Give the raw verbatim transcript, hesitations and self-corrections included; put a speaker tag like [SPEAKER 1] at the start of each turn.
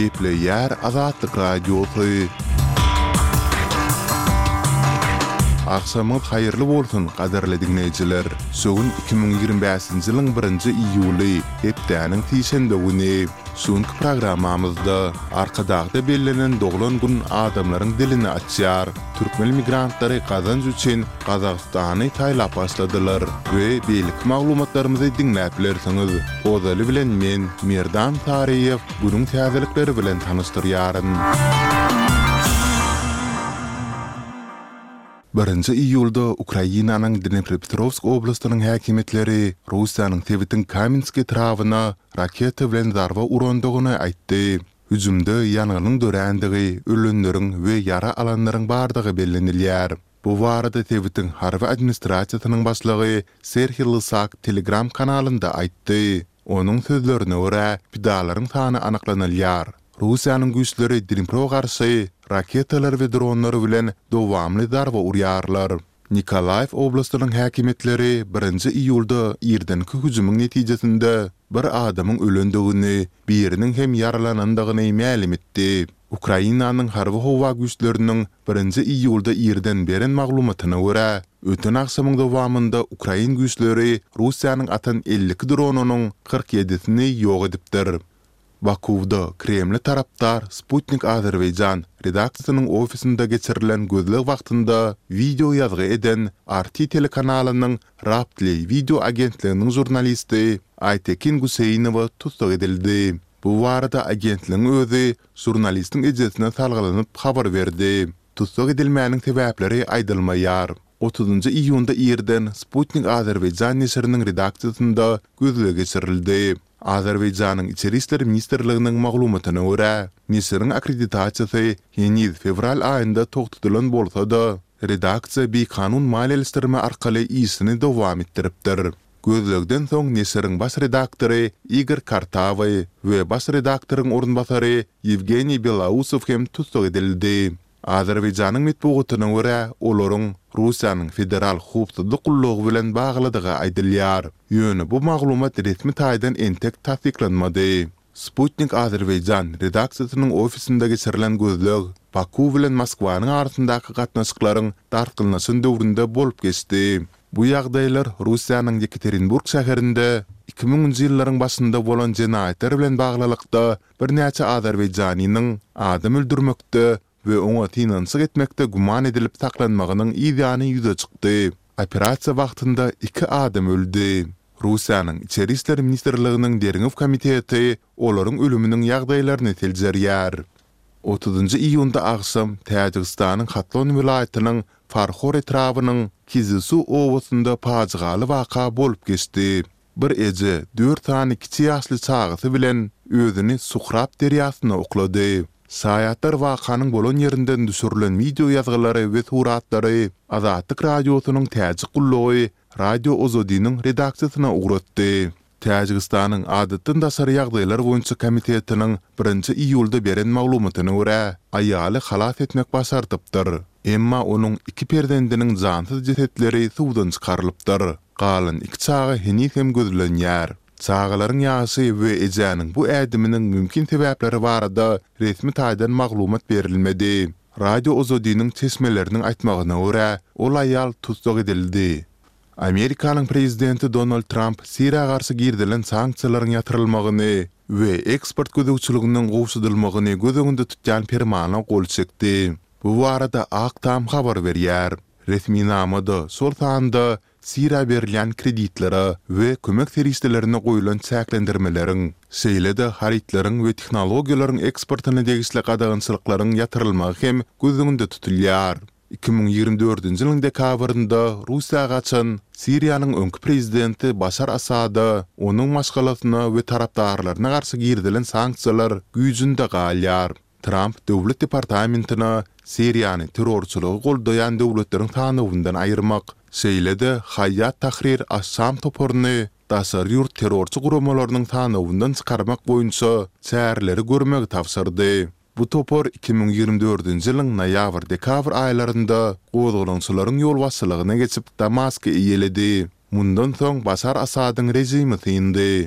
[SPEAKER 1] Gepleyer Azatlyk Radiosu. Akşamınız hayırlı bolsun, qadarly dinleyijiler. Sögün iki bin ýygrimi beşinji ýylyň birinji iýuly, hepdeniň tişende güni. Şuňky programmamyzda arkadagda bellenen doglan gün adamlaryň dilini açýar. Türkmen migrantlary kazanç üçin Gazagystany taýlap başladylar we beýlik maglumatlarymyzy dinläp bilersiňiz. Ozaly bilen men Merdan Tariýew günüň täzelikleri bilen tanystyryaryn. birinji iýulda Ukrainanyň Dnepropetrovsk oblastynyň häkimetleri Russiýanyň Tevitin Kaminski trawyna raketa bilen zarba urandygyny aýtdy. Hüjümde ýanygyň dörendigi, ölenleriň we ýara alanlaryň bardygy bellenilýär. Bu barada Tevitin harby administrasiýasynyň başlygy Serhiy Lysak Telegram kanalynda aýtdy. Onuň sözlerine görä, pidalaryň sany anyklanylýar. Russiýanyň güýçleri Dnipro garşy raketalar we dronlar bilen dowamly zarba urýarlar. Nikolaev oblastynyň häkimetleri birinji iýulda ýerdenki hüjümyň netijesinde bir adamyň ölendigini, biriniň hem yaralanandygyny ma'lum etdi. Ukrainanyň harby howa güýçleriniň birinji iýulda ýerden beren maglumatyna görä, öten akşamyň dowamında Ukrain güýçleri Russiýanyň atan ellik dronunyň kırk ýedisini ýok edipdir. Bakuvda Kreml taraptar Sputnik Azerbaycan redaksiýasynyň ofisinde geçirilen gözlek wagtynda video ýazgy eden R T telekanalynyň Raptly video agentliginiň jurnalisti Aytekin Guseýnowa tutsak edildi. Bu barada agentligiň özü jurnalistiň ejesine salgylanyp habar berdi. Tutsak edilmäniň sebäpleri aýdylmaýar. otuzunji iýunda ýerden Sputnik Azerbaycan nesiriniň redaksiýasynda gözlek geçirildi. Azerbaycanyň Içeri işleri Ministerliginiň maglumatyna görä, nesiriň akkreditasiýasy ýeni fevral aýynda togtudylan bolsa-da, redaksiýa bir kanun maliýeleşdirme arkaly işini dowam etdiripdir. Gözlegden soň nesiriň baş redaktory Igor Kartavoy we baş redaktoryň orunbasary Yevgeniy Belausov hem tutsak edildi. Azerbaycanyň metbugatyna görä, olaryň Russiýanyň federal hukuk gullugy bilen bagladygy aýdylýar. Ýöne bu maglumat resmi taýdan entek tasdiklanmady. Sputnik Azerbaycan redaksiýasynyň ofisinde geçirilen gözleg Baku bilen Moskwanyň arasyndaky gatnaşyklaryň dartgylnaşyn döwründe bolup geçdi. Bu ýagdaýlar Russiýanyň Yekaterinburg şäherinde iki miňinji ýyllaryň başynda bolan jenaýetler bilen baglylykda bir näçe Azerbayjanynyň adam öldürmekde we oňa tinançyk etmekde guman edilip saklanmagynyň ýygyny ýüze çykdy. Operasiýa wagtynda iki adam öldü. Russiýanyň Içeri işleri Ministerliginiň Deriňew komiteti olaryň ölüminiň ýagdaýlaryny teljerýär. otuzunji iýunda akşam Täjikistanyň Hatlon vilayatynyň Farhor etrawynyň Kizisu owasynda pajygaly waka bolup geçdi. Bir eje dört tane kiçi ýaşly çagasy bilen özüni Suhrab derýasyna oklady. Saýatlar wakanyň bolan ýerinden düşürilen video ýazgylary we suratlary Azatlyk radiosynyň täjik gullugy Radio Ozodynyň redaksiýasyna uğratdy. Täjikistanyň adatdan daşary ýagdaýlar boýunça komitetining birinji iýulda beren maglumatyna görä, aýaly halat etmek başardypdyr. Emma onuň iki perdendiniň jansyz jesetleri suwdan çykarylypdyr. Galan iki çaga henüz hem gözlenýär. Çağalaryň ýaşy we ejäniň bu ädiminiň mümkin sebäpleri barada resmi taýdan maglumat berilmedi. Radio Ozodynyň çeşmeleriniň aýtmagyna görä, ol aýal tutsak edildi. Amerikanyň prezidenti Donald Trump Siriýa garşy girdilen sanksiýalaryň ýatyrylmagyny we eksport gödөгçiliginiň gowşudylmagyny gözüňde tutýan permana gol çekdi. Bu barada Aktam habar berýär. Resmi namada sol sanda Siriýa berilen kreditlere we kömek serişlerine goýulan çäklendirmeleriň, şeýle-de haritleriň we tehnologiýalaryň eksportyna degisli gadagynçylyklaryň ýatyrylmagy hem gözüňde tutulýar. iki bin ýygrimi dördünji ýylyň dekabrynda Russiýa gaçan Siriýanyň öňkü prezidenti Başar Asada onuň maşgalasyna we tarapdarlaryna garşy girdilen sanksiýalar güýjünde galýar. Trump döwlet departamentina Siriýany terrorçylygy goldaýan döwletleriň tanawyndan aýyrmak, şeýle-de Hayat Tahrir Assam toporuny daşary ýurt terrorçy guramalarynyň tanawyndan çykarmak boýunça çäreleri görmegi tapşyrdy. Bu topor iki bin ýygrimi dördünji ýylyň noýabr-dekabr aýlarynda gozgulançylaryň ýol başçylygyna geçip Damaska iýeledi. Mundan soň Başar Asadyň rejimi tyýyndy.